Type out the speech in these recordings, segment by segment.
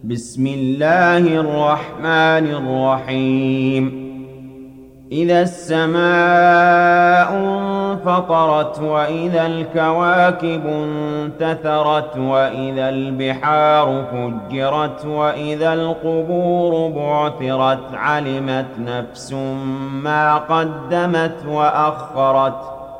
بسم الله الرحمن الرحيم. إذا السماء انفطرت وإذا الكواكب انتثرت وإذا البحار فجرت وإذا القبور بعثرت علمت نفس ما قدمت وأخرت.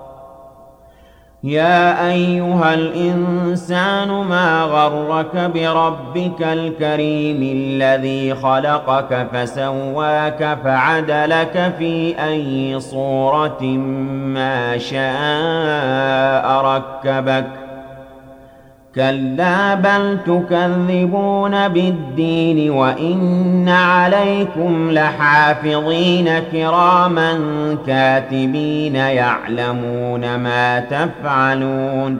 يا أيها الإنسان ما غرك بربك الكريم الذي خلقك فسواك فعدلك في أي صورة ما شاء ركبك. كلا بل تكذبون بالدين وإن عليكم لحافظين كراما كاتبين يعلمون ما تفعلون.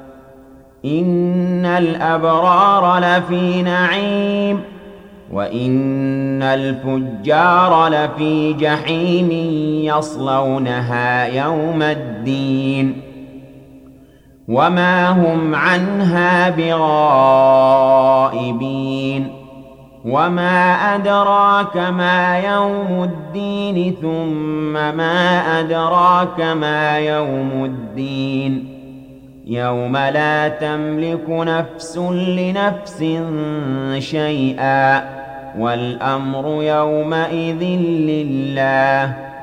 إن الأبرار لفي نعيم وإن الفجار لفي جحيم يصلونها يوم الدين وما هم عنها بغائبين. وما أدراك ما يوم الدين ثم ما أدراك ما يوم الدين يوم لا تملك نفس لنفس شيئا والأمر يومئذ لله.